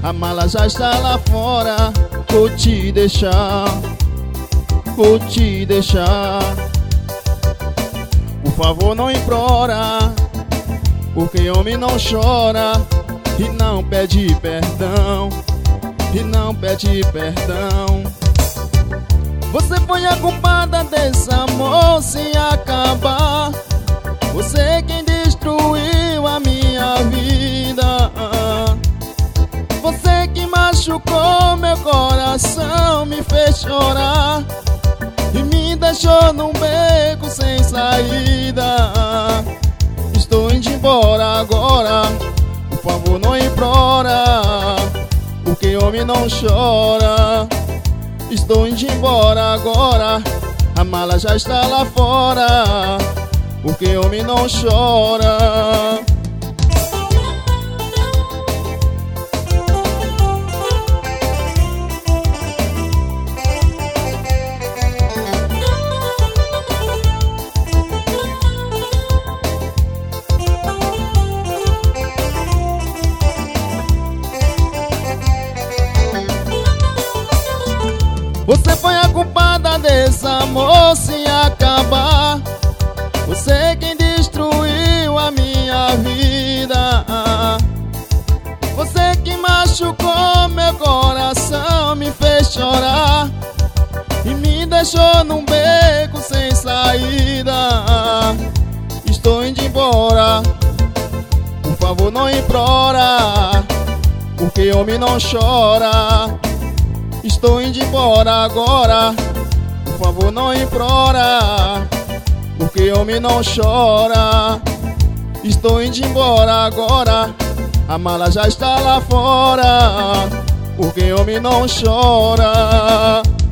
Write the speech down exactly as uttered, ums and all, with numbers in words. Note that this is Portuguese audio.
a mala já está lá fora. Vou te deixar, vou te deixar. Por favor não implora, porque homem não chora e não pede perdão, e não pede perdão. Você foi a culpada desse amor se acabar. Você quem destruiu a minha vida. Você que machucou meu coração, me fez chorar e me deixou num beco sem saída. Estou indo embora agora, por favor não implora, porque homem não chora. Estou indo embora agora, a mala já está lá fora, porque homem não chora. Você foi a culpada desse amor se acabar. Você quem destruiu a minha vida. Você que machucou meu coração, me fez chorar e me deixou num beco sem saída. Estou indo embora, por favor não implora, porque homem não chora. Estou indo embora agora, por favor não implora, porque homem não chora. Estou indo embora agora, a mala já está lá fora, porque homem não chora.